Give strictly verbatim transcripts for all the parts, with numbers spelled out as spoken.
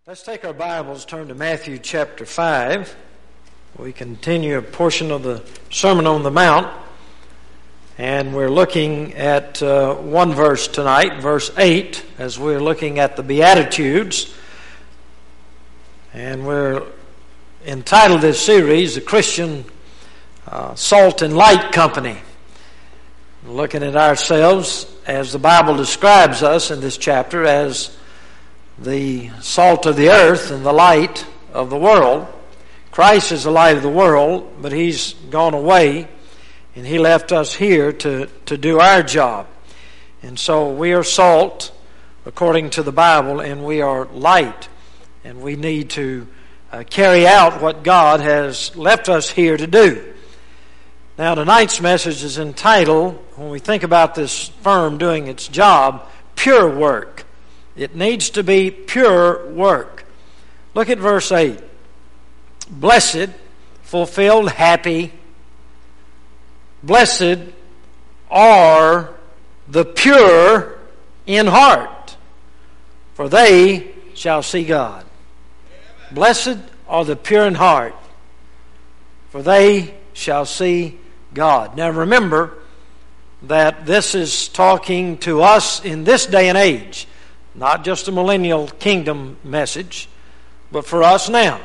Let's take our Bibles, turn to Matthew chapter five. We continue a portion of the Sermon on the Mount, and we're looking at uh, one verse tonight, verse eight, as we're looking at the Beatitudes. And we're entitled this series, The Christian uh, Salt and Light Company. Looking at ourselves as the Bible describes us in this chapter as the salt of the earth and the light of the world. Christ is the light of the world, but He's gone away, and He left us here to, to do our job. And so we are salt, according to the Bible, and we are light. And we need to uh, carry out what God has left us here to do. Now, tonight's message is entitled, when we think about this firm doing its job, pure work. It needs to be pure work. Look at verse eight. Blessed, fulfilled, happy. Blessed are the pure in heart, for they shall see God. Blessed are the pure in heart, for they shall see God. Now remember that this is talking to us in this day and age. Not just a millennial kingdom message, but for us now.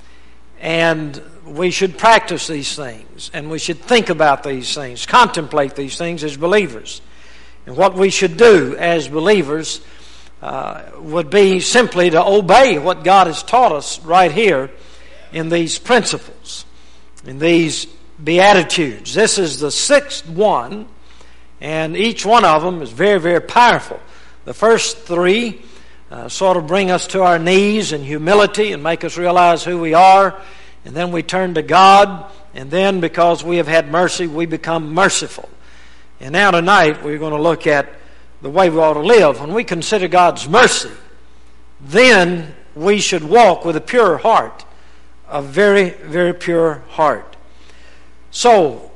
And we should practice these things, and we should think about these things, contemplate these things as believers. And what we should do as believers uh, would be simply to obey what God has taught us right here in these principles, in these Beatitudes. This is the sixth one, and each one of them is very, very powerful. The first three uh, sort of bring us to our knees in humility and make us realize who we are. And then we turn to God. And then because we have had mercy, we become merciful. And now tonight we're going to look at the way we ought to live. When we consider God's mercy, then we should walk with a pure heart. A very, very pure heart. So,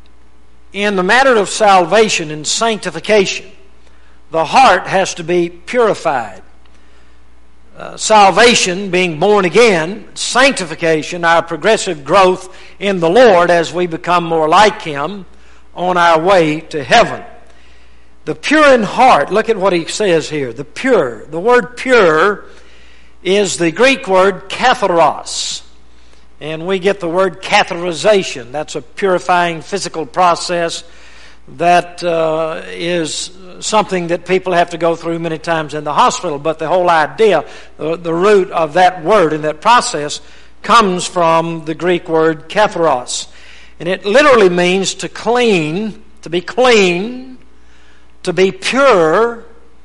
in the matter of salvation and sanctification, the heart has to be purified. Uh, salvation, being born again, sanctification, our progressive growth in the Lord as we become more like Him on our way to heaven. The pure in heart, look at what he says here. The pure. The word pure is the Greek word katharos. And we get the word catheterization. That's a purifying physical process that uh, is something that people have to go through many times in the hospital. But the whole idea, the, the root of that word and that process comes from the Greek word katharos. And it literally means to clean, to be clean, to be pure,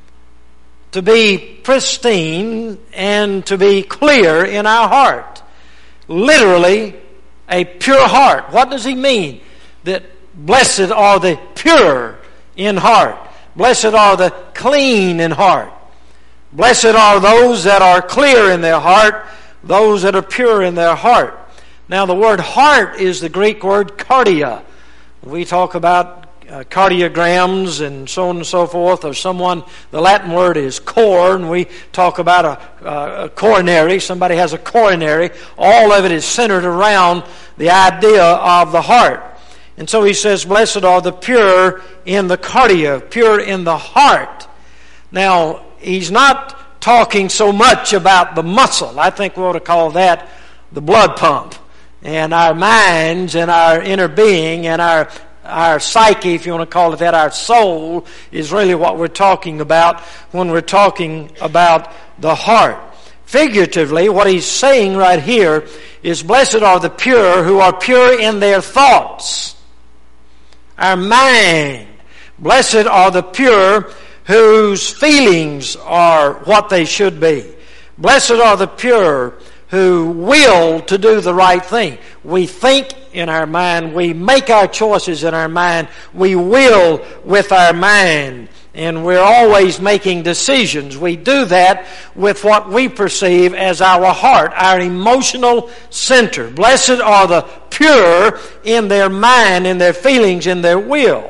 to be pristine, and to be clear in our heart. Literally, a pure heart. What does he mean? That blessed are the pure in heart. Blessed are the clean in heart. Blessed are those that are clear in their heart, those that are pure in their heart. Now the word heart is the Greek word cardia. We talk about uh, cardiograms and so on and so forth, or someone, the Latin word is cor, and we talk about a, uh, a coronary. Somebody has a coronary. All of it is centered around the idea of the heart. And so he says, blessed are the pure in the cardia, pure in the heart. Now, he's not talking so much about the muscle. I think we ought to call that the blood pump. And our minds and our inner being and our, our psyche, if you want to call it that, our soul, is really what we're talking about when we're talking about the heart. Figuratively, what he's saying right here is, blessed are the pure who are pure in their thoughts. Our mind. Blessed are the pure whose feelings are what they should be. Blessed are the pure who will to do the right thing. We think in our mind. We make our choices in our mind. We will with our mind. And we're always making decisions. We do that with what we perceive as our heart, our emotional center. Blessed are the pure in their mind, in their feelings, in their will.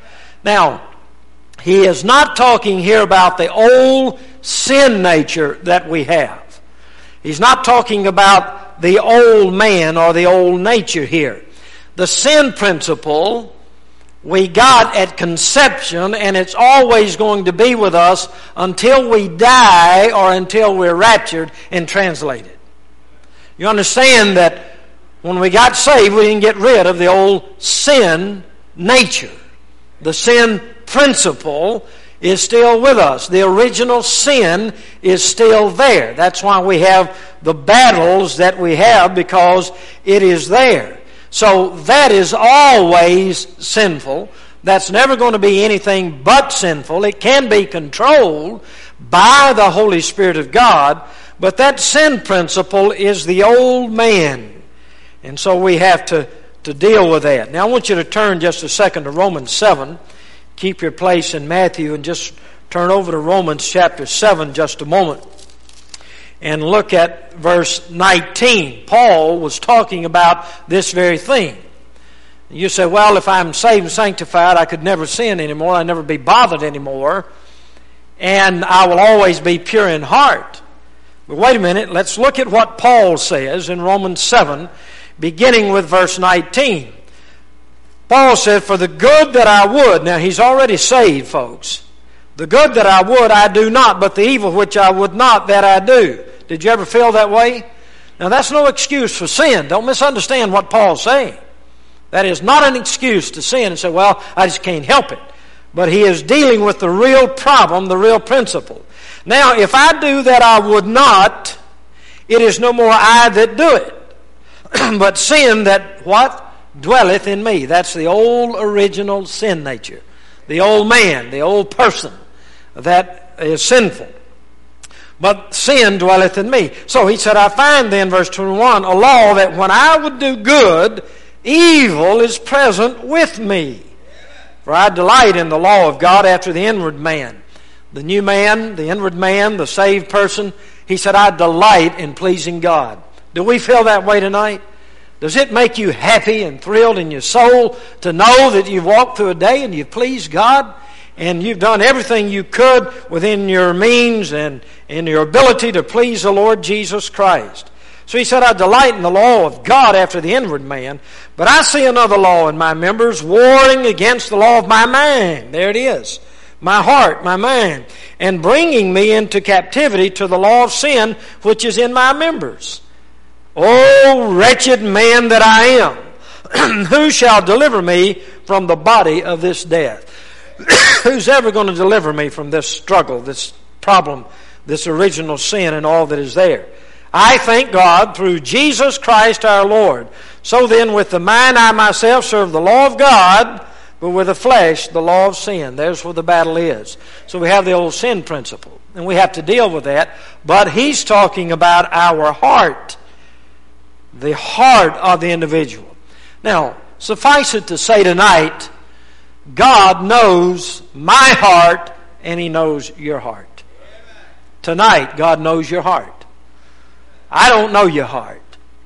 Now, he is not talking here about the old sin nature that we have. He's not talking about the old man or the old nature here. The sin principle we got at conception, and it's always going to be with us until we die or until we're raptured and translated. You understand that when we got saved, we didn't get rid of the old sin nature. The sin principle is still with us. The original sin is still there. That's why we have the battles that we have, because it is there. So that is always sinful. That's never going to be anything but sinful. It can be controlled by the Holy Spirit of God, but that sin principle is the old man. And so we have to, to deal with that. Now I want you to turn just a second to Romans seven. Keep your place in Matthew and just turn over to Romans chapter seven just a moment. And look at verse nineteen. Paul was talking about this very thing. You say, well, if I'm saved and sanctified, I could never sin anymore. I'd never be bothered anymore. And I will always be pure in heart. But wait a minute. Let's look at what Paul says in Romans seven, beginning with verse nineteen. Paul said, for the good that I would. Now, he's already saved, folks. The good that I would, I do not, but the evil which I would not, that I do. Did you ever feel that way? Now, that's no excuse for sin. Don't misunderstand what Paul's saying. That is not an excuse to sin and say, well, I just can't help it. But he is dealing with the real problem, the real principle. Now, if I do that I would not, it is no more I that do it, but sin that, what? Dwelleth in me. That's the old original sin nature. The old man, the old person that is sinful. But sin dwelleth in me. So he said, I find then, verse twenty-one, a law that when I would do good, evil is present with me. For I delight in the law of God after the inward man. The new man, the inward man, the saved person, he said, I delight in pleasing God. Do we feel that way tonight? Does it make you happy and thrilled in your soul to know that you've walked through a day and you've pleased God and you've done everything you could within your means and in your ability to please the Lord Jesus Christ? So he said, I delight in the law of God after the inward man, but I see another law in my members, warring against the law of my mind. There it is. My heart, my mind, and bringing me into captivity to the law of sin which is in my members. O wretched man that I am, who shall deliver me from the body of this death? Who's ever going to deliver me from this struggle, this problem, this original sin and all that is there? I thank God through Jesus Christ our Lord. So then with the mind I myself serve the law of God, but with the flesh the law of sin. There's where the battle is. So we have the old sin principle, and we have to deal with that. But he's talking about our heart. The heart of the individual. Now, suffice it to say tonight, God knows my heart and He knows your heart. Tonight, God knows your heart. I don't know your heart.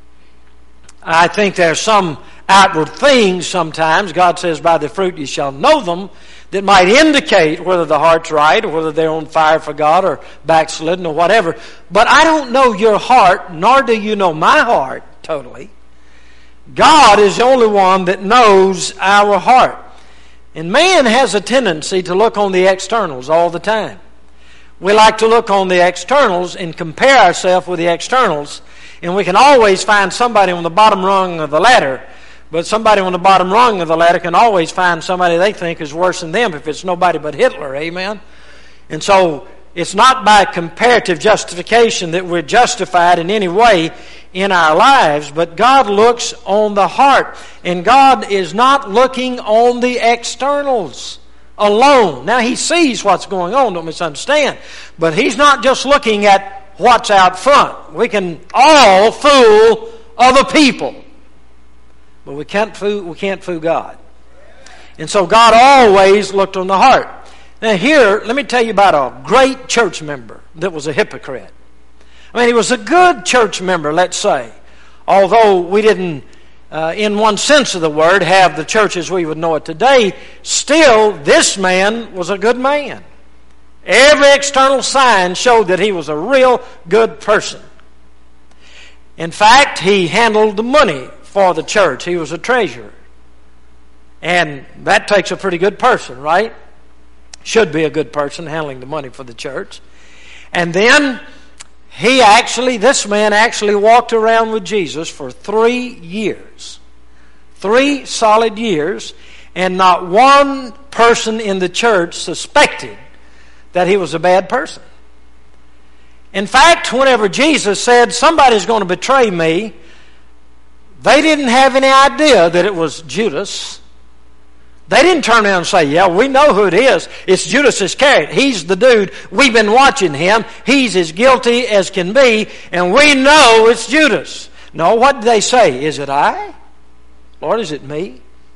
I think there's some outward things sometimes, God says, by the fruit you shall know them, that might indicate whether the heart's right or whether they're on fire for God or backslidden or whatever. But I don't know your heart, nor do you know my heart totally. God is the only one that knows our heart. And man has a tendency to look on the externals all the time. We like to look on the externals and compare ourselves with the externals, and we can always find somebody on the bottom rung of the ladder. But somebody on the bottom rung of the ladder can always find somebody they think is worse than them if it's nobody but Hitler. Amen? And so it's not by comparative justification that we're justified in any way in our lives, but God looks on the heart. And God is not looking on the externals alone. Now, He sees what's going on, don't misunderstand. But He's not just looking at what's out front. We can all fool other people, but we can't fool, we can't fool God. And so God always looked on the heart. Now here, let me tell you about a great church member that was a hypocrite. I mean, he was a good church member, let's say. Although we didn't, uh, in one sense of the word, have the church as we would know it today, still, this man was a good man. Every external sign showed that he was a real good person. In fact, he handled the money for the church. He was a treasurer. And that takes a pretty good person, right? Should be a good person handling the money for the church. And then he actually, this man actually walked around with Jesus for three years. Three solid years. And not one person in the church suspected that he was a bad person. In fact, whenever Jesus said, somebody's going to betray me, they didn't have any idea that it was Judas. They didn't turn around and say, yeah, we know who it is. It's Judas Iscariot. He's the dude. We've been watching him. He's as guilty as can be, and we know it's Judas. No, what did they say? Is it I? Lord, is it me?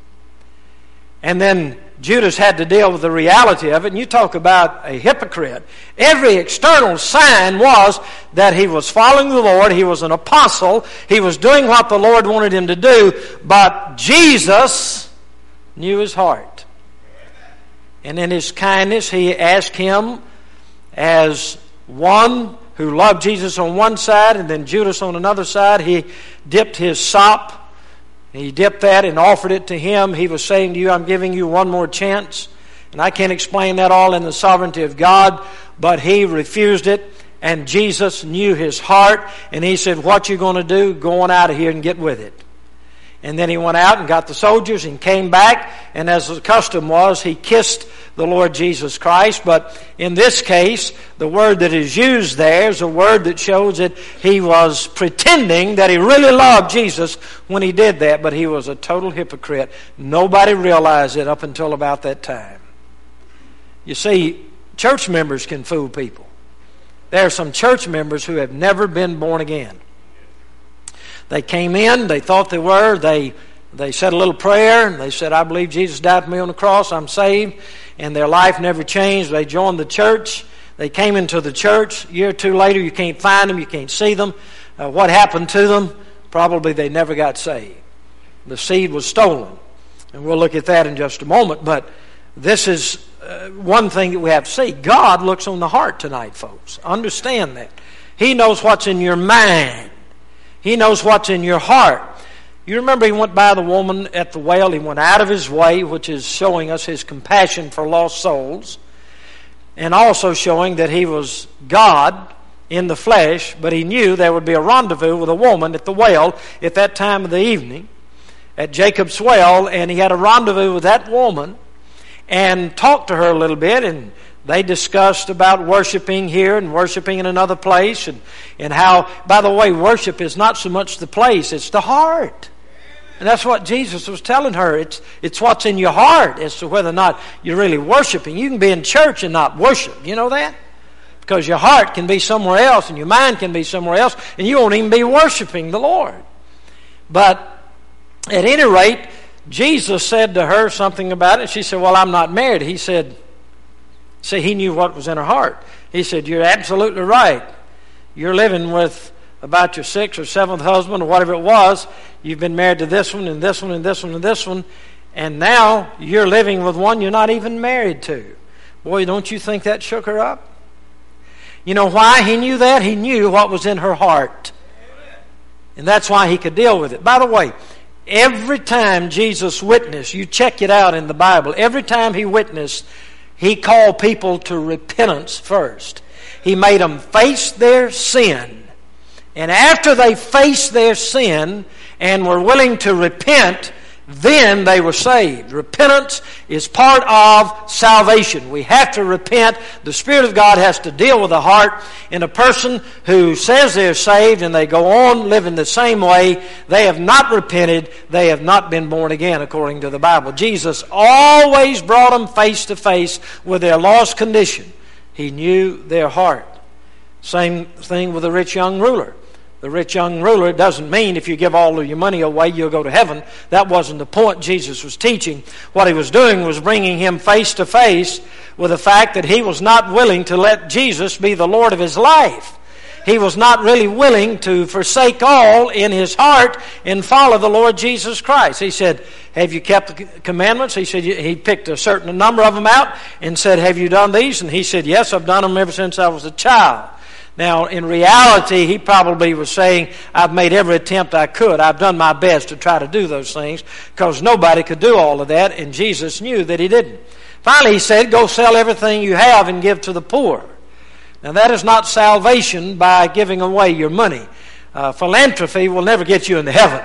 And then Judas had to deal with the reality of it. And you talk about a hypocrite. Every external sign was that he was following the Lord. He was an apostle. He was doing what the Lord wanted him to do. But Jesus knew his heart. And in his kindness, he asked him, as one who loved Jesus on one side and then Judas on another side, he dipped his sop. He dipped that and offered it to him. He was saying to you, I'm giving you one more chance. And I can't explain that all in the sovereignty of God, but he refused it. And Jesus knew his heart. And he said, what you going to do? Go on out of here and get with it. And then he went out and got the soldiers and came back. And as the custom was, he kissed the Lord Jesus Christ. But in this case, the word that is used there is a word that shows that he was pretending that he really loved Jesus when he did that. But he was a total hypocrite. Nobody realized it up until about that time. You see, church members can fool people. There are some church members who have never been born again. They came in, they thought they were, they they said a little prayer, and they said, I believe Jesus died for me on the cross, I'm saved, and their life never changed. They joined the church, they came into the church, a year or two later you can't find them, you can't see them. Uh, what happened to them? Probably they never got saved. The seed was stolen, and we'll look at that in just a moment, but this is uh, one thing that we have to see. God looks on the heart tonight, folks. Understand that. He knows what's in your mind. He knows what's in your heart. You remember he went by the woman at the well. He went out of his way, which is showing us his compassion for lost souls. And also showing that he was God in the flesh, but he knew there would be a rendezvous with a woman at the well at that time of the evening, at Jacob's well, and he had a rendezvous with that woman and talked to her a little bit, and they discussed about worshiping here and worshiping in another place, and, and how, by the way, worship is not so much the place, it's the heart. And that's what Jesus was telling her. It's, it's what's in your heart as to whether or not you're really worshiping. You can be in church and not worship. You know that? Because your heart can be somewhere else and your mind can be somewhere else, and you won't even be worshiping the Lord. But at any rate, Jesus said to her something about it. She said, well, I'm not married. He said, see, he knew what was in her heart. He said, you're absolutely right. You're living with about your sixth or seventh husband or whatever it was. You've been married to this one and this one and this one and this one. And now you're living with one you're not even married to. Boy, don't you think that shook her up? You know why he knew that? He knew what was in her heart. And that's why he could deal with it. By the way, every time Jesus witnessed, you check it out in the Bible, every time he witnessed, he called people to repentance first. He made them face their sin. And after they faced their sin and were willing to repent, then they were saved. Repentance is part of salvation. We have to repent. The Spirit of God has to deal with the heart. And a person who says they're saved and they go on living the same way, they have not repented. They have not been born again, according to the Bible. Jesus always brought them face to face with their lost condition. He knew their heart. Same thing with the rich young ruler. The rich young ruler, it doesn't mean if you give all of your money away, you'll go to heaven. That wasn't the point Jesus was teaching. What he was doing was bringing him face to face with the fact that he was not willing to let Jesus be the Lord of his life. He was not really willing to forsake all in his heart and follow the Lord Jesus Christ. He said, have you kept the commandments? He said, he picked a certain number of them out and said, have you done these? And he said, yes, I've done them ever since I was a child. Now, in reality, he probably was saying, I've made every attempt I could. I've done my best to try to do those things, because nobody could do all of that, and Jesus knew that he didn't. Finally, he said, go sell everything you have and give to the poor. Now, that is not salvation by giving away your money. Uh, philanthropy will never get you into heaven.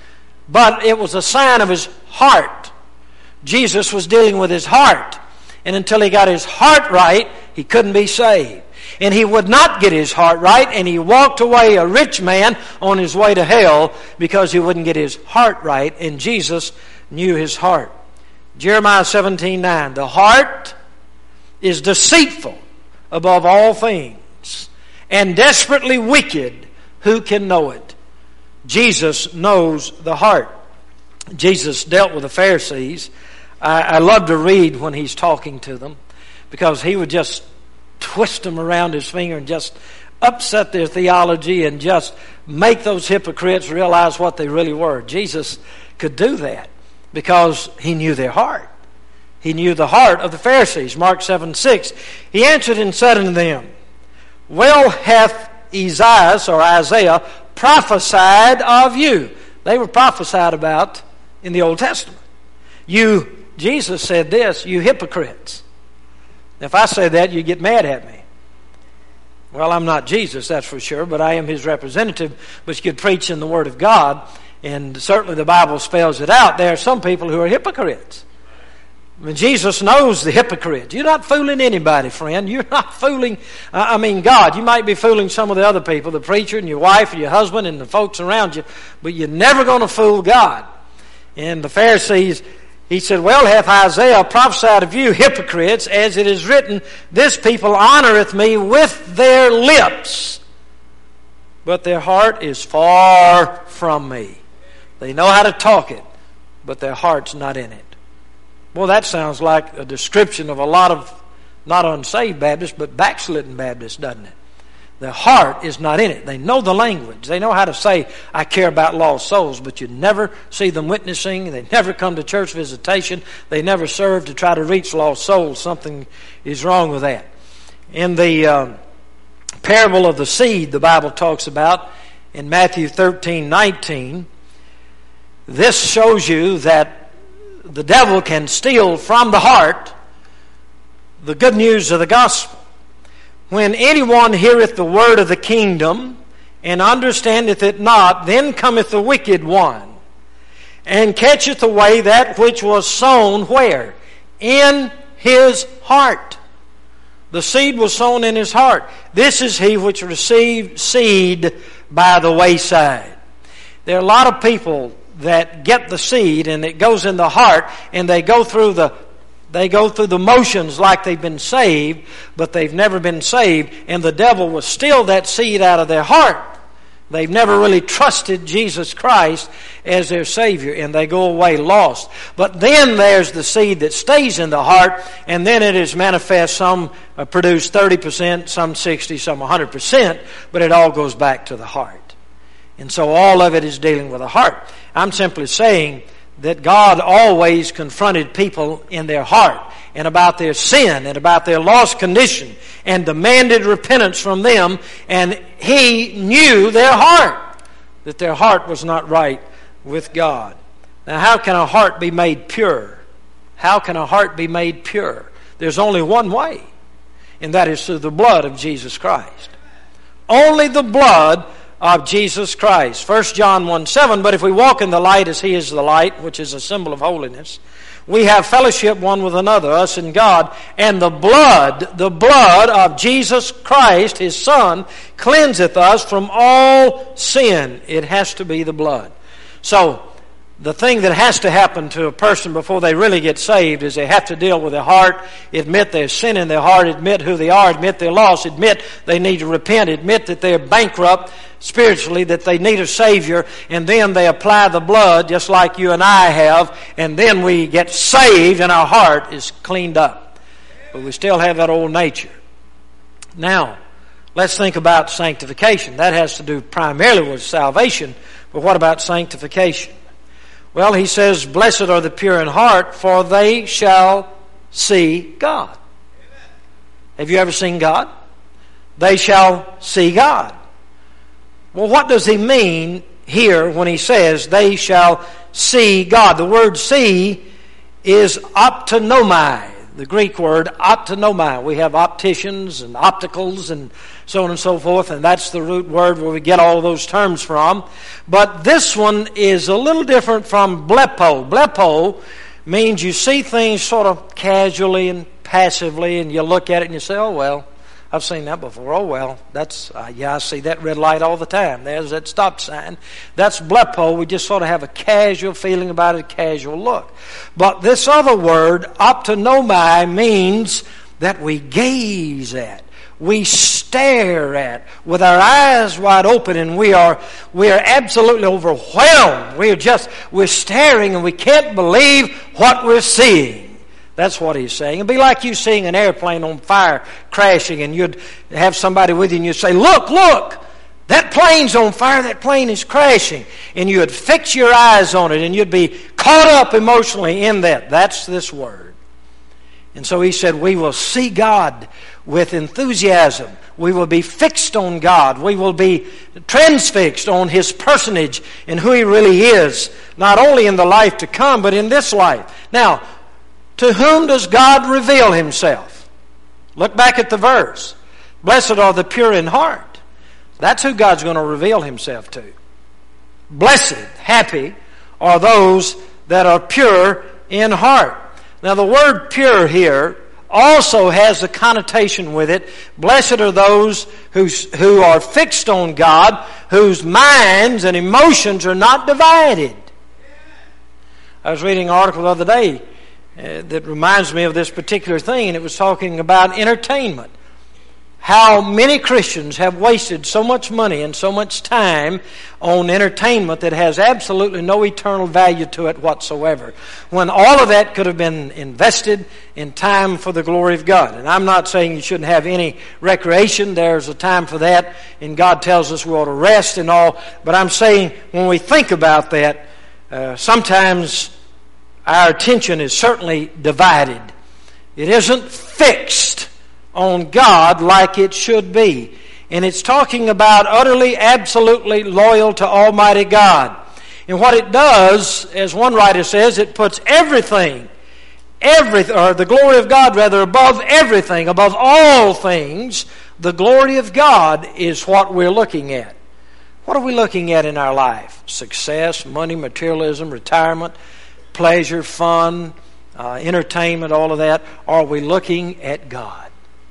But it was a sign of his heart. Jesus was dealing with his heart. And until he got his heart right, he couldn't be saved. And he would not get his heart right, and he walked away a rich man on his way to hell because he wouldn't get his heart right, and Jesus knew his heart. Jeremiah seventeen nine, the heart is deceitful above all things, and desperately wicked. Who can know it? Jesus knows the heart. Jesus dealt with the Pharisees. I, I love to read when he's talking to them, because he would just twist them around his finger and just upset their theology and just make those hypocrites realize what they really were. Jesus could do that because he knew their heart. He knew the heart of the Pharisees. Mark seven six, he answered and said unto them, well hath Isaiah, or Isaiah, prophesied of you. They were prophesied about in the Old Testament. You, Jesus said this, you hypocrites. If I say that, you get mad at me. Well, I'm not Jesus, that's for sure, but I am his representative. But you could preach in the Word of God, and certainly the Bible spells it out. There are some people who are hypocrites. I mean, Jesus knows the hypocrites. You're not fooling anybody, friend. You're not fooling, uh, I mean, God. You might be fooling some of the other people, the preacher and your wife and your husband and the folks around you, but you're never going to fool God. And the Pharisees, he said, well, hath Isaiah prophesied of you, hypocrites, as it is written, this people honoreth me with their lips, but their heart is far from me. They know how to talk it, but their heart's not in it. Well, that sounds like a description of a lot of not unsaved Baptists, but backslidden Baptists, doesn't it? Their heart is not in it. They know the language. They know how to say, I care about lost souls, but you never see them witnessing. They never come to church visitation. They never serve to try to reach lost souls. Something is wrong with that. In the uh, parable of the seed the Bible talks about in Matthew thirteen nineteen, this shows you that the devil can steal from the heart the good news of the gospel. When anyone heareth the word of the kingdom and understandeth it not, then cometh the wicked one and catcheth away that which was sown where? In his heart. The seed was sown in his heart. This is he which received seed by the wayside. There are a lot of people that get the seed and it goes in the heart, and they go through the They go through the motions like they've been saved, but they've never been saved, and the devil will steal that seed out of their heart. They've never really trusted Jesus Christ as their Savior, and they go away lost. But then there's the seed that stays in the heart, and then it is manifest. Some produce thirty percent, some sixty, some one hundred percent, but it all goes back to the heart. And so all of it is dealing with the heart. I'm simply saying that God always confronted people in their heart and about their sin and about their lost condition and demanded repentance from them, and He knew their heart, that their heart was not right with God. Now, how can a heart be made pure? How can a heart be made pure? There's only one way, and that is through the blood of Jesus Christ. Only the blood of Jesus Christ. First John one seven, but if we walk in the light as He is the light, which is a symbol of holiness, we have fellowship one with another, us and God, and the blood, the blood of Jesus Christ, His Son, cleanseth us from all sin. It has to be the blood. So, the thing that has to happen to a person before they really get saved is they have to deal with their heart, admit their sin in their heart, admit who they are, admit their loss, admit they need to repent, admit that they're bankrupt spiritually, that they need a Savior, and then they apply the blood just like you and I have, and then we get saved and our heart is cleaned up. But we still have that old nature. Now, let's think about sanctification. That has to do primarily with salvation, but what about sanctification? Well, he says, blessed are the pure in heart, for they shall see God. Amen. Have you ever seen God? they shall see God. Well, what does he mean here when he says they shall see God? The word see is optonomai, the Greek word optonomai. We have opticians and opticals and so on and so forth, and that's the root word where we get all those terms from. But this one is a little different from blepo. Blepo means you see things sort of casually and passively, and you look at it and you say, oh, well, I've seen that before. Oh, well, that's, uh, yeah, I see that red light all the time. There's that stop sign. That's blepo. We just sort of have a casual feeling about it, a casual look. But this other word, optonomai, means that we gaze at, we stare at, with our eyes wide open, and we are we are absolutely overwhelmed. We are just, we're staring, and we can't believe what we're seeing. That's what he's saying. It'd be like you seeing an airplane on fire crashing, and you'd have somebody with you and you'd say, look, look, that plane's on fire, that plane is crashing. And you'd fix your eyes on it, and you'd be caught up emotionally in that. That's this word. And so he said, we will see God with enthusiasm. We will be fixed on God. We will be transfixed on His personage and who He really is, not only in the life to come, but in this life. Now, to whom does God reveal Himself? Look back at the verse. Blessed are the pure in heart. That's who God's going to reveal Himself to. Blessed, happy, are those that are pure in heart. Now the word pure here also has a connotation with it. Blessed are those who's, who are fixed on God, whose minds and emotions are not divided. I was reading an article the other day Uh, that reminds me of this particular thing, and it was talking about entertainment. How many Christians have wasted so much money and so much time on entertainment that has absolutely no eternal value to it whatsoever, when all of that could have been invested in time for the glory of God. And I'm not saying you shouldn't have any recreation. There's a time for that, and God tells us we ought to rest and all. But I'm saying when we think about that, uh, sometimes our attention is certainly divided. It isn't fixed on God like it should be. And it's talking about utterly, absolutely loyal to Almighty God. And what it does, as one writer says, it puts everything, everything, or the glory of God rather, above everything, above all things. The glory of God is what we're looking at. What are we looking at in our life? Success, money, materialism, retirement, pleasure, fun, uh, entertainment, all of that. Are we looking at God?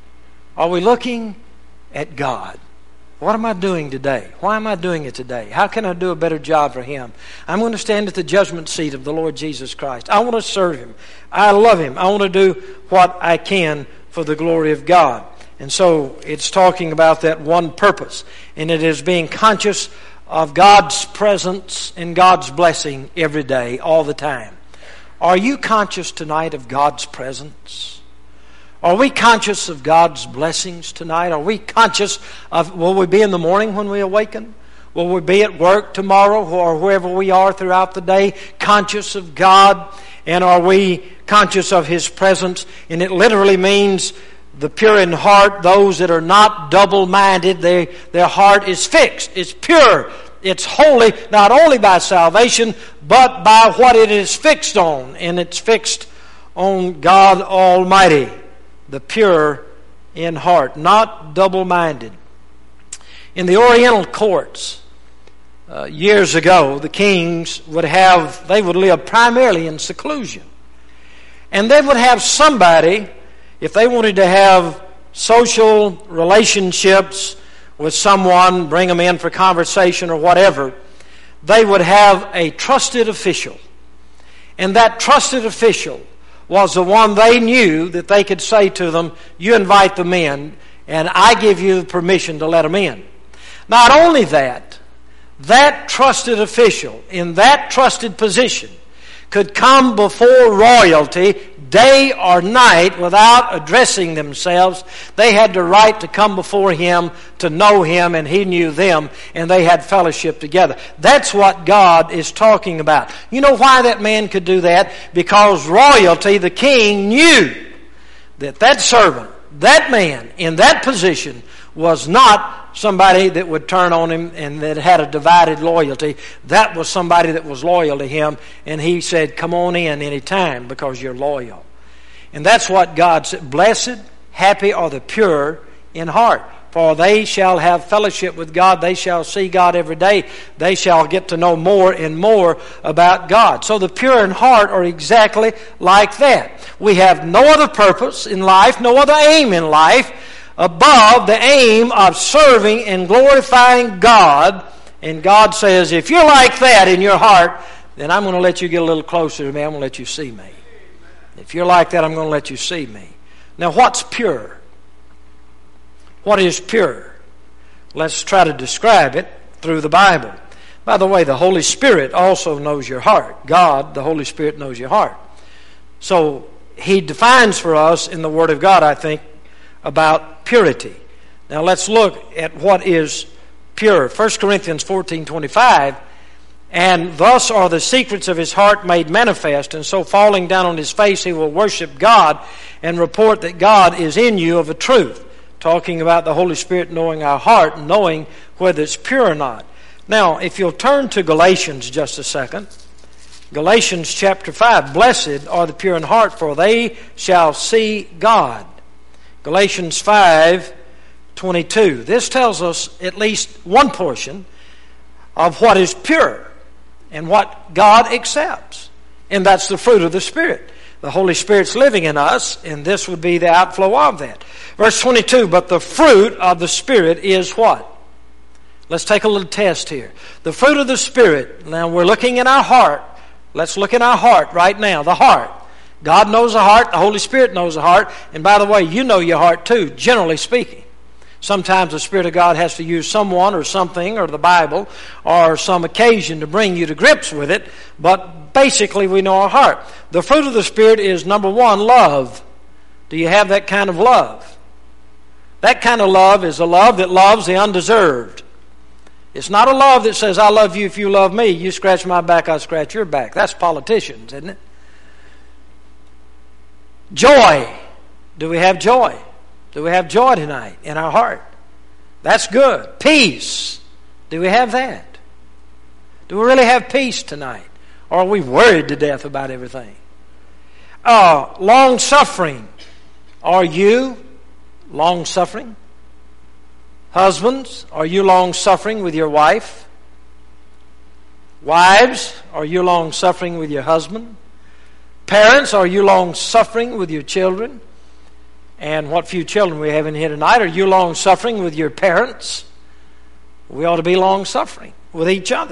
Are we looking at God? What am I doing today? Why am I doing it today? How can I do a better job for Him? I'm going to stand at the judgment seat of the Lord Jesus Christ. I want to serve Him. I love Him. I want to do what I can for the glory of God. And so it's talking about that one purpose. And it is being conscious of God's presence and God's blessing every day, all the time. Are you conscious tonight of God's presence? Are we conscious of God's blessings tonight? Are we conscious of, will we be in the morning when we awaken? Will we be at work tomorrow or wherever we are throughout the day, conscious of God? And are we conscious of His presence? And it literally means the pure in heart, those that are not double-minded, they, their heart is fixed. It's pure. It's holy, not only by salvation, but by what it is fixed on. And it's fixed on God Almighty, the pure in heart, not double-minded. In the Oriental courts, uh, years ago, the kings would have, they would live primarily in seclusion. And they would have somebody, if they wanted to have social relationships with someone, bring them in for conversation or whatever, they would have a trusted official. And that trusted official was the one they knew that they could say to them, you invite them in, and I give you permission to let them in. Not only that, that trusted official in that trusted position could come before royalty day or night without addressing themselves. They had the right to come before him, to know him, and he knew them, and they had fellowship together. That's what God is talking about. You know why that man could do that? Because royalty, the king, knew that that servant, that man in that position, was not somebody that would turn on him and that had a divided loyalty. That was somebody that was loyal to him, and he said, come on in any time because you're loyal. And that's what God said. Blessed, happy are the pure in heart, for they shall have fellowship with God. They shall see God every day. They shall get to know more and more about God. So the pure in heart are exactly like that. We have no other purpose in life, no other aim in life above the aim of serving and glorifying God. And God says, if you're like that in your heart, then I'm going to let you get a little closer to me. I'm going to let you see me. If you're like that, I'm going to let you see me. Now, what's pure? What is pure? Let's try to describe it through the Bible. By the way, the Holy Spirit also knows your heart. God, the Holy Spirit, knows your heart. So He defines for us in the Word of God, I think, about purity. Now let's look at what is pure. First Corinthians fourteen twenty-five, and thus are the secrets of his heart made manifest, and so falling down on his face he will worship God and report that God is in you of a truth. Talking about the Holy Spirit knowing our heart and knowing whether it's pure or not. Now, if you'll turn to Galatians just a second. Galatians chapter five. Blessed are the pure in heart, for they shall see God. Galatians five twenty-two. This tells us at least one portion of what is pure and what God accepts. And that's the fruit of the Spirit. The Holy Spirit's living in us, and this would be the outflow of that. Verse twenty-two, but the fruit of the Spirit is what? Let's take a little test here. The fruit of the Spirit. Now we're looking in our heart. Let's look in our heart right now. The heart. God knows the heart. The Holy Spirit knows the heart. And by the way, you know your heart too, generally speaking. Sometimes the Spirit of God has to use someone or something or the Bible or some occasion to bring you to grips with it. But basically we know our heart. The fruit of the Spirit is, number one, love. Do you have that kind of love? That kind of love is a love that loves the undeserved. It's not a love that says, I love you if you love me. You scratch my back, I'll scratch your back. That's politicians, isn't it? Joy. Do we have joy? Do we have joy tonight in our heart? That's good. Peace. Do we have that? Do we really have peace tonight? Or are we worried to death about everything? Uh, long-suffering. Are you long-suffering? Husbands, are you long-suffering with your wife? Wives, are you long-suffering with your husband? Parents, are you long-suffering with your children? And what few children we have in here tonight, are you long-suffering with your parents? We ought to be long-suffering with each other.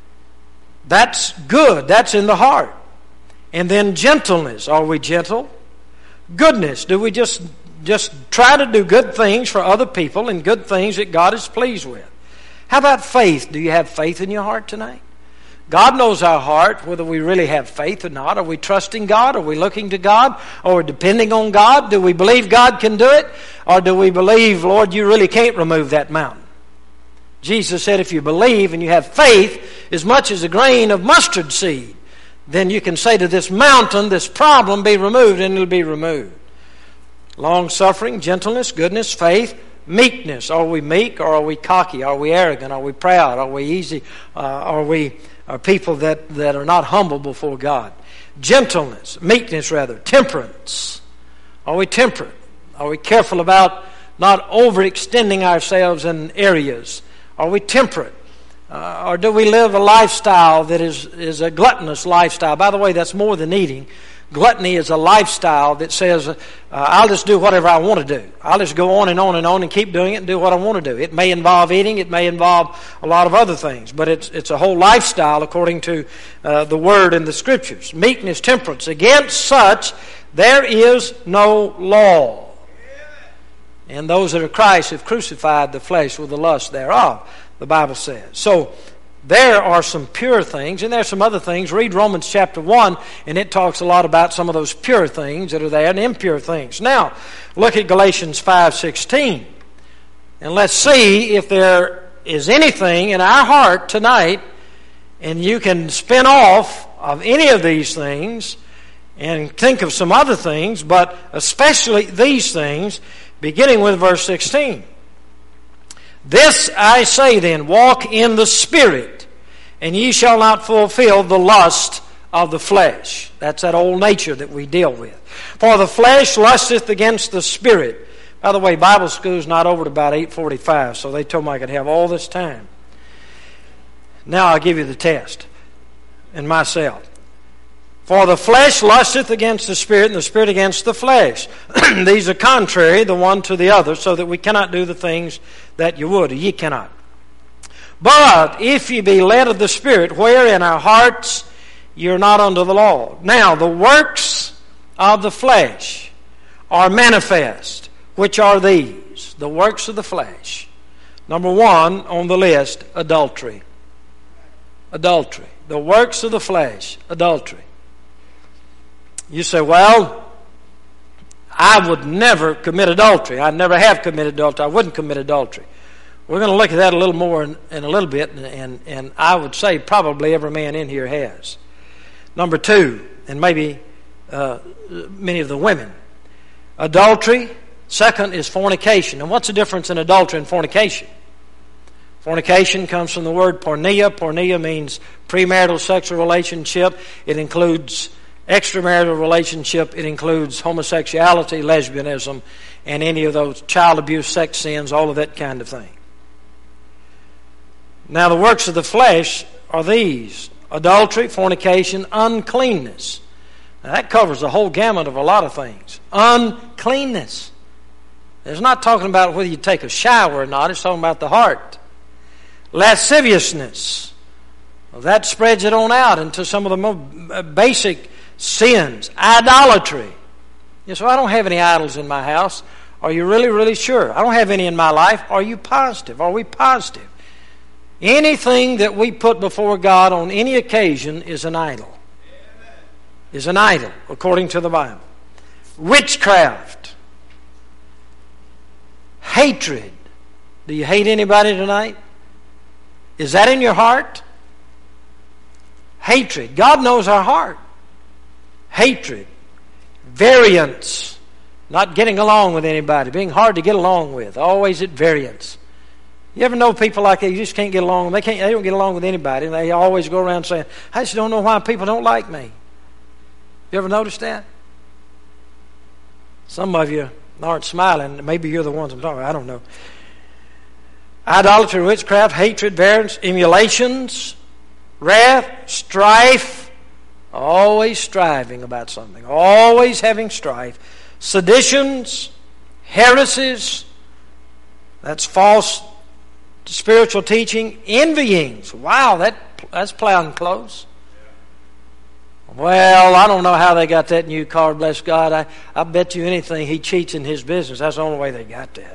That's good. That's in the heart. And then gentleness. Are we gentle? Goodness. Do we just, just try to do good things for other people and good things that God is pleased with? How about faith? Do you have faith in your heart tonight? God knows our heart, whether we really have faith or not. Are we trusting God? Are we looking to God? Or depending on God? Do we believe God can do it? Or do we believe, Lord, you really can't remove that mountain? Jesus said if you believe and you have faith as much as a grain of mustard seed, then you can say to this mountain, this problem, be removed, and it'll be removed. Long-suffering, gentleness, goodness, faith, meekness. Are we meek or are we cocky? Are we arrogant? Are we proud? Are we easy? Uh, are we... are people that, that are not humble before God? Gentleness, meekness rather, temperance. Are we temperate? Are we careful about not overextending ourselves in areas? Are we temperate? Uh, or do we live a lifestyle that is, is a gluttonous lifestyle? By the way, that's more than eating. Gluttony is a lifestyle that says, uh, I'll just do whatever I want to do. I'll just go on and on and on and keep doing it and do what I want to do. It may involve eating. It may involve a lot of other things. But it's it's a whole lifestyle according to uh, the Word and the Scriptures. Meekness, temperance. Against such there is no law. And those that are Christ have crucified the flesh with the lust thereof, the Bible says. So there are some pure things, and there are some other things. Read Romans chapter one, and it talks a lot about some of those pure things that are there and impure things. Now, look at Galatians five sixteen, and let's see if there is anything in our heart tonight, and you can spin off of any of these things and think of some other things, but especially these things, beginning with verse sixteen. This I say then, walk in the Spirit, and ye shall not fulfill the lust of the flesh. That's that old nature that we deal with. For the flesh lusteth against the Spirit. By the way, Bible school's not over at about eight forty-five, so they told me I could have all this time. Now I'll give you the test and myself. For the flesh lusteth against the Spirit, and the Spirit against the flesh. These are contrary the one to the other, so that we cannot do the things that you would, or ye cannot. But if ye be led of the Spirit, where in our hearts you're not under the law. Now the works of the flesh are manifest, which are these, the works of the flesh. Number one on the list, adultery. Adultery. The works of the flesh, adultery. You say, well, I would never commit adultery. I never have committed adultery. I wouldn't commit adultery. We're going to look at that a little more in, in a little bit, and, and, and I would say probably every man in here has. Number two, and maybe uh, many of the women, adultery. Second is fornication. And what's the difference in adultery and fornication? Fornication comes from the word porneia. Porneia means premarital sexual relationship. It includes extramarital relationship. It includes homosexuality, lesbianism, and any of those child abuse, sex sins, all of that kind of thing. Now the works of the flesh are these: adultery, fornication, uncleanness. Now that covers the whole gamut of a lot of things. Uncleanness. It's not talking about whether you take a shower or not. It's talking about the heart. Lasciviousness. Well, that spreads it on out into some of the more basic sins. Idolatry. You say, well, I don't have any idols in my house. Are you really, really sure? I don't have any in my life. Are you positive? Are we positive? Anything that we put before God on any occasion is an idol. Is an idol, according to the Bible. Witchcraft. Hatred. Do you hate anybody tonight? Is that in your heart? Hatred. God knows our heart. Hatred. Variance. Not getting along with anybody. Being hard to get along with. Always at variance. You ever know people like that? You just can't get along. They can't. They don't get along with anybody. And they always go around saying, I just don't know why people don't like me. You ever noticed that? Some of you aren't smiling. Maybe you're the ones I'm talking about. I don't know. Idolatry, witchcraft, hatred, variance, emulations, wrath, strife. Always striving about something. Always having strife. Seditions, heresies. That's false spiritual teaching. Envyings. Wow, that that's plowing close. Well, I don't know how they got that new car, bless God. I, I bet you anything he cheats in his business. That's the only way they got that.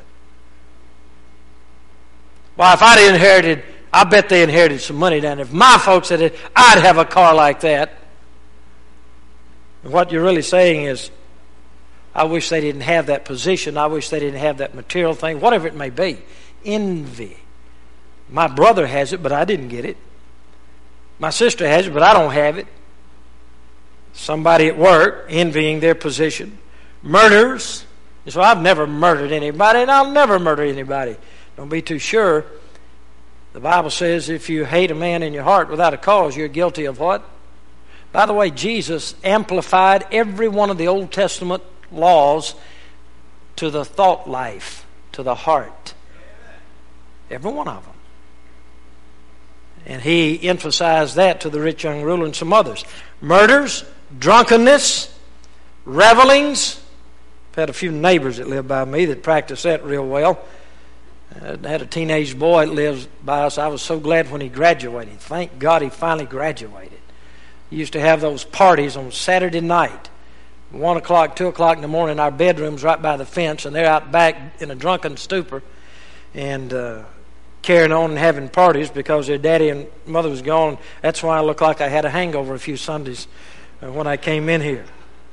Well, if I'd inherited, I bet they inherited some money down there. If my folks had it, I'd have a car like that. And what you're really saying is, I wish they didn't have that position. I wish they didn't have that material thing, whatever it may be. Envy. My brother has it, but I didn't get it. My sister has it, but I don't have it. Somebody at work envying their position. Murders. So I've never murdered anybody, and I'll never murder anybody. Don't be too sure. The Bible says if you hate a man in your heart without a cause, you're guilty of what? By the way, Jesus amplified every one of the Old Testament laws to the thought life, to the heart. Every one of them. And he emphasized that to the rich young ruler and some others. Murders, drunkenness, revelings. I've had a few neighbors that live by me that practice that real well. I had a teenage boy that lives by us. I was so glad when he graduated. Thank God he finally graduated. He used to have those parties on Saturday night. One o'clock, two o'clock in the morning, our bedroom's right by the fence, and they're out back in a drunken stupor and uh, carrying on and having parties because their daddy and mother was gone. That's why I looked like I had a hangover a few Sundays uh, when I came in here.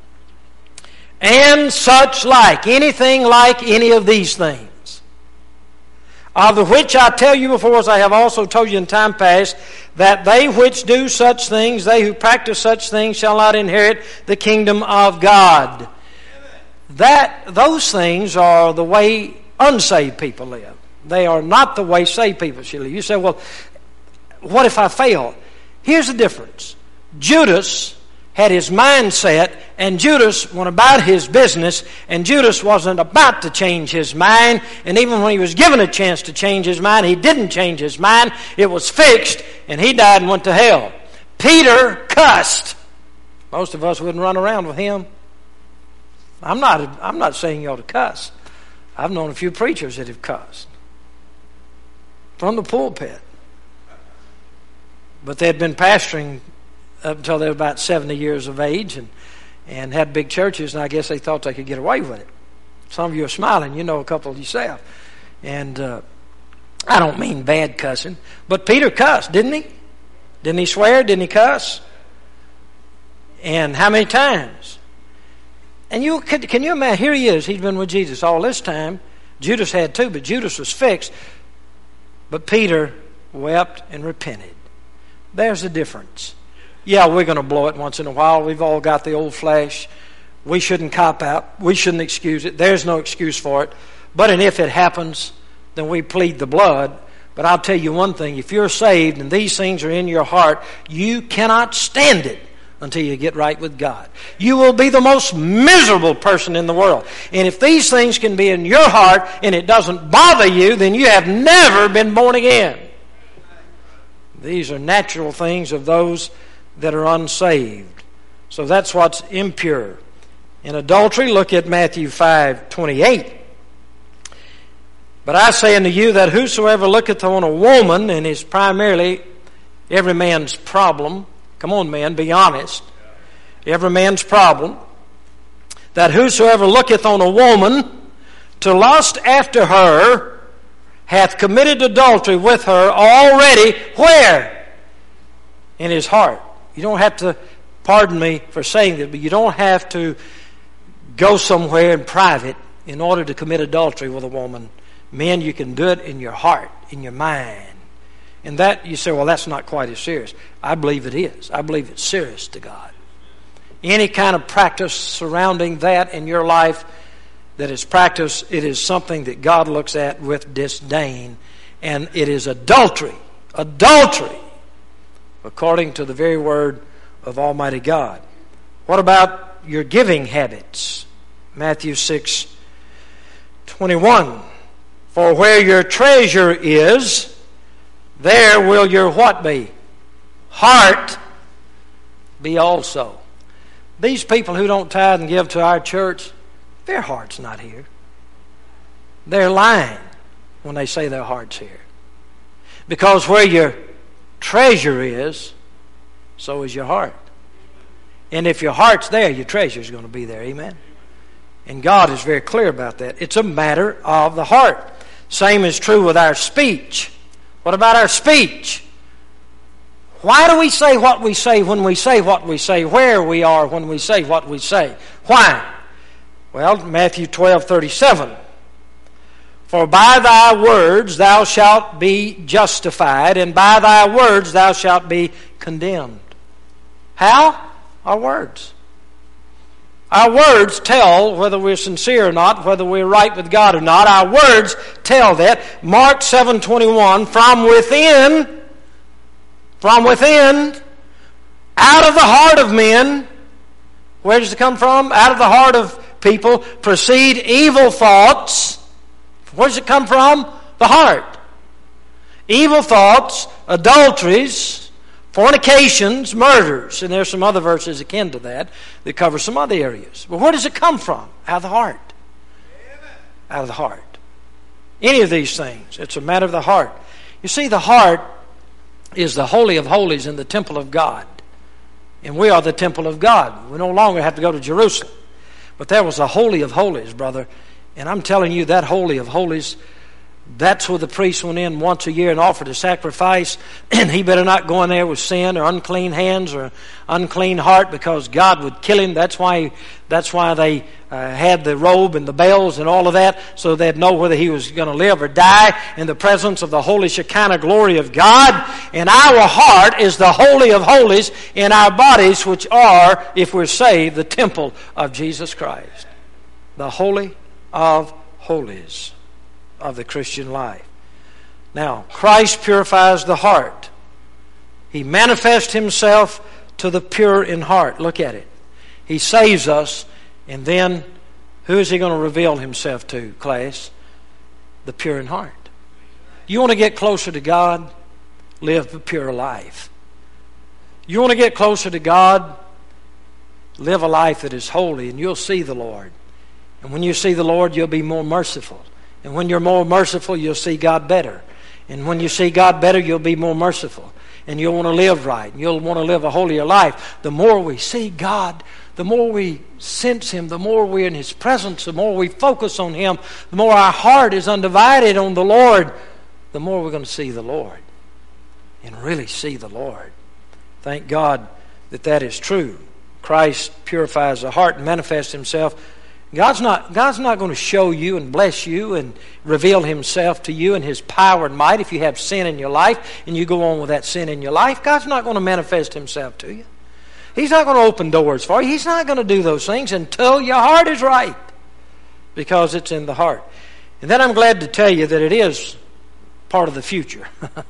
And such like, anything like any of these things. Of the which I tell you before, as I have also told you in time past, that they which do such things, they who practice such things, shall not inherit the kingdom of God. That those things are the way unsaved people live. They are not the way saved people should live. You say, well, what if I fail? Here's the difference. Judas had his mind set, and Judas went about his business, and Judas wasn't about to change his mind, and even when he was given a chance to change his mind, he didn't change his mind. It was fixed, and he died and went to hell. Peter cussed. Most of us wouldn't run around with him. I'm not, I'm not saying you ought to cuss. I've known a few preachers that have cussed from the pulpit. But they had been pastoring up until they were about seventy years of age and, and had big churches, and I guess they thought they could get away with it. Some of you are smiling. You know a couple of yourself. And uh, I don't mean bad cussing, but Peter cussed, didn't he? Didn't he swear? Didn't he cuss? And how many times? And you can, can you imagine? Here he is. He's been with Jesus all this time. Judas had too, but Judas was fixed. But Peter wept and repented. There's the difference. Yeah, we're going to blow it once in a while. We've all got the old flesh. We shouldn't cop out. We shouldn't excuse it. There's no excuse for it. But and if it happens, then we plead the blood. But I'll tell you one thing. If you're saved and these things are in your heart, you cannot stand it until you get right with God. You will be the most miserable person in the world. And if these things can be in your heart and it doesn't bother you, then you have never been born again. These are natural things of those that are unsaved. So that's what's impure. In adultery, look at Matthew five twenty-eight. But I say unto you that whosoever looketh on a woman, and is primarily every man's problem. Come on, man, be honest. Every man's problem. That whosoever looketh on a woman to lust after her hath committed adultery with her already. Where? In his heart. You don't have to, pardon me for saying this, but you don't have to go somewhere in private in order to commit adultery with a woman. Men, you can do it in your heart, in your mind. And that, you say, well, that's not quite as serious. I believe it is. I believe it's serious to God. Any kind of practice surrounding that in your life that is practiced, it is something that God looks at with disdain. And it is adultery. Adultery. According to the very word of Almighty God. What about your giving habits? Matthew six twenty-one. For where your treasure is, there will your what be? Heart be also. These people who don't tithe and give to our church, their heart's not here. They're lying when they say their heart's here. Because where your treasure is, so is your heart. And if your heart's there, your treasure's going to be there. Amen? And God is very clear about that. It's a matter of the heart. Same is true with our speech. What about our speech? Why do we say what we say when we say what we say? Where we are when we say what we say? Why? Well, Matthew twelve thirty-seven. For by thy words thou shalt be justified, and by thy words thou shalt be condemned. How? Our words. Our words tell whether we're sincere or not, whether we're right with God or not. Our words tell that. Mark seven twenty-one, from within, from within, out of the heart of men, where does it come from? Out of the heart of people proceed evil thoughts. Where does it come from? The heart. Evil thoughts, adulteries, fornications, murders. And there's some other verses akin to that that cover some other areas. But where does it come from? Out of the heart. Out of the heart. Any of these things. It's a matter of the heart. You see, the heart is the holy of holies in the temple of God. And we are the temple of God. We no longer have to go to Jerusalem. But there was a holy of holies, brother. And I'm telling you, that holy of holies, that's where the priest went in once a year and offered a sacrifice. And he better not go in there with sin or unclean hands or unclean heart, because God would kill him. That's why that's why they uh, had the robe and the bells and all of that, so they'd know whether he was going to live or die in the presence of the holy Shekinah glory of God. And our heart is the holy of holies in our bodies, which are, if we're saved, the temple of Jesus Christ. The holy of holies of the Christian life. Now, Christ purifies the heart. He manifests himself to the pure in heart. Look at it. He saves us, and then who is he going to reveal himself to, class? The pure in heart. You want to get closer to God? Live a pure life. You want to get closer to God? Live a life that is holy, and you'll see the Lord. And when you see the Lord, you'll be more merciful. And when you're more merciful, you'll see God better. And when you see God better, you'll be more merciful. And you'll want to live right. And you'll want to live a holier life. The more we see God, the more we sense Him, the more we're in His presence, the more we focus on Him, the more our heart is undivided on the Lord, the more we're going to see the Lord. And really see the Lord. Thank God that that is true. Christ purifies the heart and manifests Himself. God's not, God's not going to show you and bless you and reveal Himself to you and His power and might if you have sin in your life and you go on with that sin in your life. God's not going to manifest Himself to you. He's not going to open doors for you. He's not going to do those things until your heart is right, because it's in the heart. And then I'm glad to tell you that it is part of the future.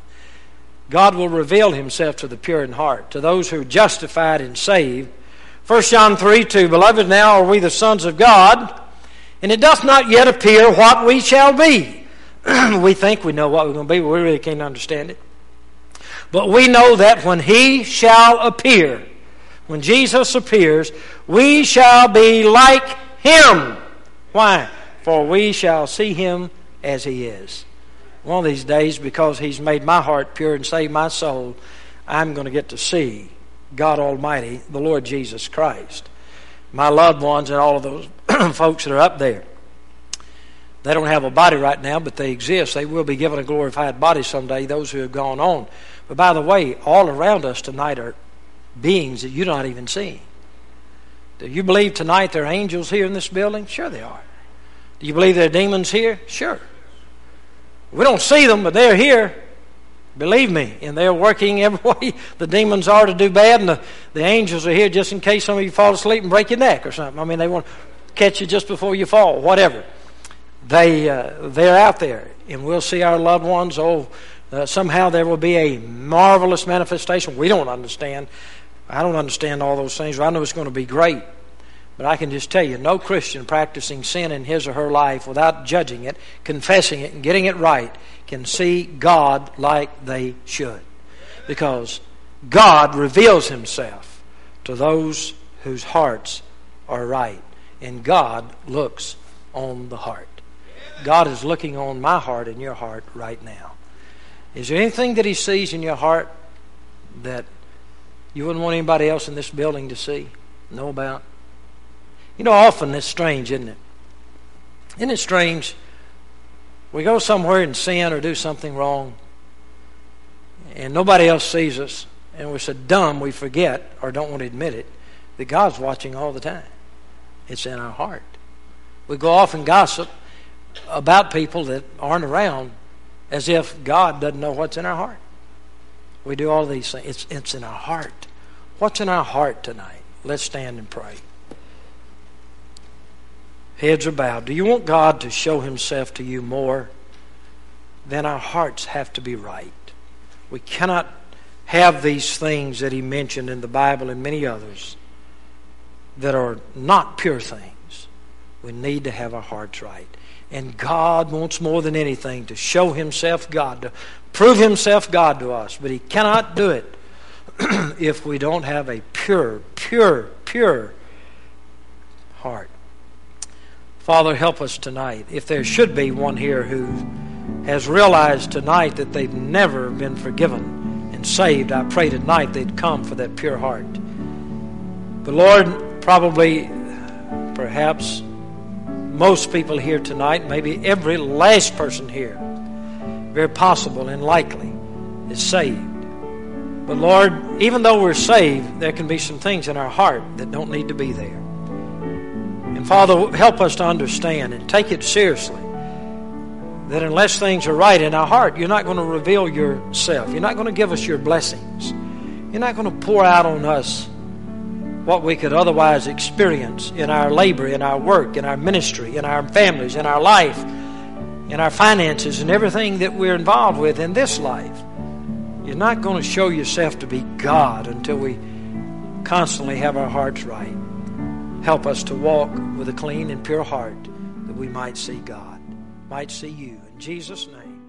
God will reveal Himself to the pure in heart, to those who are justified and saved. First John three two, Beloved, now are we the sons of God, and it doth not yet appear what we shall be. We think we know what we're going to be, but we really can't understand it. But we know that when He shall appear, when Jesus appears, we shall be like Him. Why? For we shall see Him as He is. One of these days, because He's made my heart pure and saved my soul, I'm going to get to see God Almighty, the Lord Jesus Christ. My loved ones and all of those folks that are up there, they don't have a body right now, but they exist. They will be given a glorified body someday, those who have gone on. But by the way, all around us tonight are beings that you're not even seeing. Do you believe tonight there are angels here in this building? Sure they are. Do you believe there are demons here? Sure. We don't see them, but they're here. Believe me, and they're working every way the demons are to do bad, and the, the angels are here just in case some of you fall asleep and break your neck or something. I mean, they want to catch you just before you fall, whatever. They, uh, they're out there, and we'll see our loved ones. Oh, uh, somehow there will be a marvelous manifestation. We don't understand. I don't understand all those things, but I know it's going to be great. But I can just tell you, no Christian practicing sin in his or her life without judging it, confessing it, and getting it right can see God like they should. Because God reveals Himself to those whose hearts are right. And God looks on the heart. God is looking on my heart and your heart right now. Is there anything that He sees in your heart that you wouldn't want anybody else in this building to see, know about? You know, often it's strange, isn't it? Isn't it strange? We go somewhere and sin or do something wrong, and nobody else sees us, and we're so dumb we forget or don't want to admit it, that God's watching all the time. It's in our heart. We go off and gossip about people that aren't around as if God doesn't know what's in our heart. We do all these things. It's, it's in our heart. What's in our heart tonight? Let's stand and pray. Heads are bowed. Do you want God to show Himself to you more? Then our hearts have to be right. We cannot have these things that He mentioned in the Bible and many others that are not pure things. We need to have our hearts right. And God wants more than anything to show Himself God, to prove Himself God to us. But He cannot do it if we don't have a pure, pure, pure heart. Father, help us tonight. If there should be one here who has realized tonight that they've never been forgiven and saved, I pray tonight they'd come for that pure heart. But Lord, probably, perhaps, most people here tonight, maybe every last person here, very possible and likely, is saved. But Lord, even though we're saved, there can be some things in our heart that don't need to be there. And Father, help us to understand and take it seriously that unless things are right in our heart, you're not going to reveal yourself. You're not going to give us your blessings. You're not going to pour out on us what we could otherwise experience in our labor, in our work, in our ministry, in our families, in our life. in our finances and everything that we're involved with in this life. You're not going to show yourself to be God until we constantly have our hearts right. Help us to walk with a clean and pure heart that we might see God, might see you. In Jesus' name.